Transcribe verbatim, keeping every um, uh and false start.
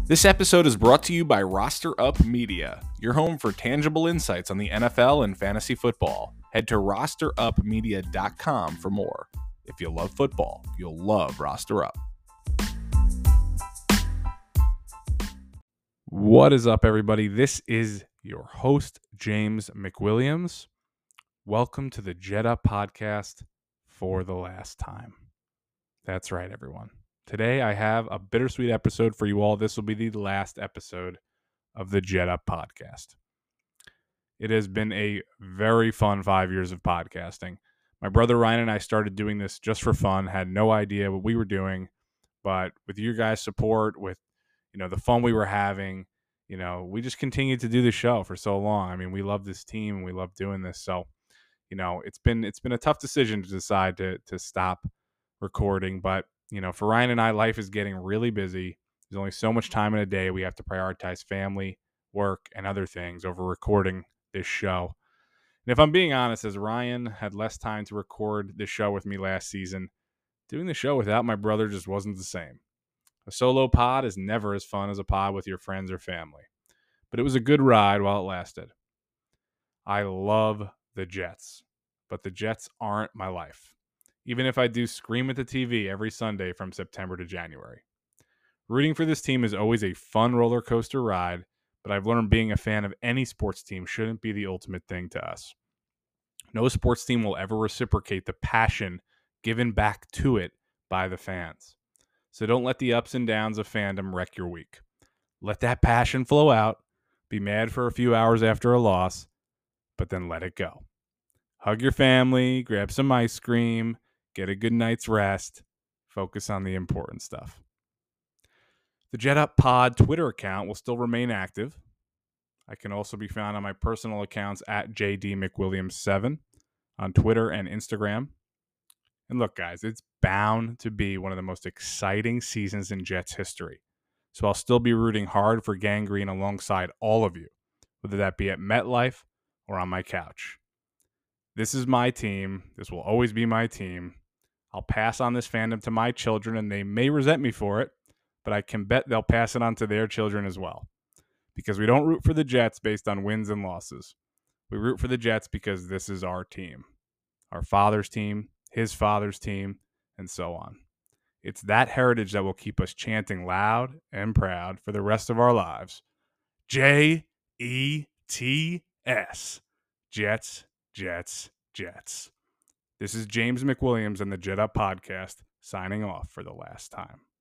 This episode is brought to you by Roster Up Media, your home for tangible insights on the N F L and fantasy football. Head to roster up media dot com for more. If you love football, you'll love Roster Up. What is up, everybody? This is your host, James McWilliams. Welcome to the Jetta Podcast for the last time. That's right, everyone. Today, I have a bittersweet episode for you all. This will be the last episode of the Jetta Podcast. It has been a very fun five years of podcasting. My brother Ryan and I started doing this just for fun, had no idea what we were doing, but with your guys' support, with you know the fun we were having, you know, we just continued to do the show for so long. I mean, we love this team and we love doing this. So, you know, it's been it's been a tough decision to decide to to stop recording, but you know, for Ryan and I, life is getting really busy. There's only so much time in a day. We have to prioritize family, work, and other things over recording this show. And if I'm being honest, as Ryan had less time to record this show with me last season, doing the show without my brother just wasn't the same. A solo pod is never as fun as a pod with your friends or family. But it was a good ride while it lasted. I love the Jets, but the Jets aren't my life, even if I do scream at the T V every Sunday from September to January. Rooting for this team is always a fun roller coaster ride, but I've learned being a fan of any sports team shouldn't be the ultimate thing to us. No sports team will ever reciprocate the passion given back to it by the fans. So don't let the ups and downs of fandom wreck your week. Let that passion flow out, be mad for a few hours after a loss, but then let it go. Hug your family, grab some ice cream, get a good night's rest, focus on the important stuff. The Jet Up Pod Twitter account will still remain active. I can also be found on my personal accounts at J D McWilliams seven on Twitter and Instagram. And look, guys, it's bound to be one of the most exciting seasons in Jets history. So I'll still be rooting hard for Gang Green alongside all of you, whether that be at MetLife or on my couch. This is my team. This will always be my team. I'll pass on this fandom to my children, and they may resent me for it, but I can bet they'll pass it on to their children as well. Because we don't root for the Jets based on wins and losses. We root for the Jets because this is our team. Our father's team, his father's team, and so on. It's that heritage that will keep us chanting loud and proud for the rest of our lives. J E T S. Jets, Jets, Jets. This is James McWilliams and the Jet Up Podcast signing off for the last time.